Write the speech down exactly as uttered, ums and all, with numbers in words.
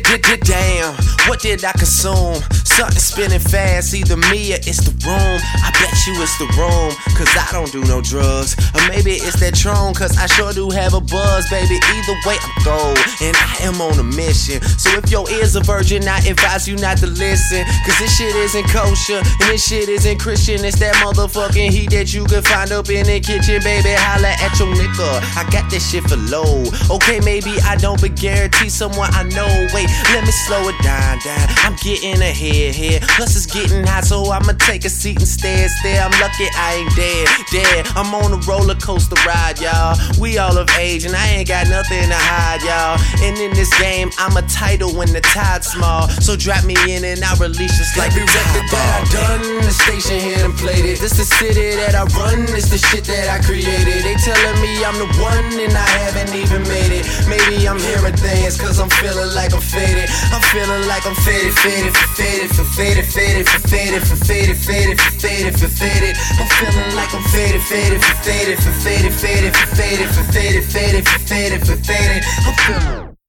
Damn, what did I consume? Something spinning fast, either me or it's the room. I bet you it's the room, cause I don't do no drugs. Or maybe it's that Tron, cause I sure do have a buzz, baby. Either way, I'm gold, and I am on a mission. So if your ears a virgin, I advise you not to listen. Cause this shit isn't kosher, and this shit isn't Christian. It's that motherfucking heat that you can find up in the kitchen, baby. Holla at your nigga, I got this shit for low. Okay, maybe I don't, but guarantee someone I know. Wait, let me slow it down, down. I'm getting ahead here. Plus it's getting hot, so I'ma take a seat instead. Stare, I'm lucky I ain't dead, dead. I'm on a roller coaster ride, y'all. We all of age, and I ain't got nothing to hide, y'all. And in this game, I'm a title when the tide's small. So drop me in and I'll release just like the record that I done. The station here and played it. This the city that I run. It's the shit that I created. They telling me I'm the one, and I haven't even made it. Maybe I'm hearing things, cause I'm feeling like I'm faded. I'm feeling like I'm faded, faded, faded, faded, faded, faded, faded, faded, faded, faded. I'm feeling like I'm faded, faded, faded, faded, faded, faded, faded, faded, faded, faded, faded. I'm feeling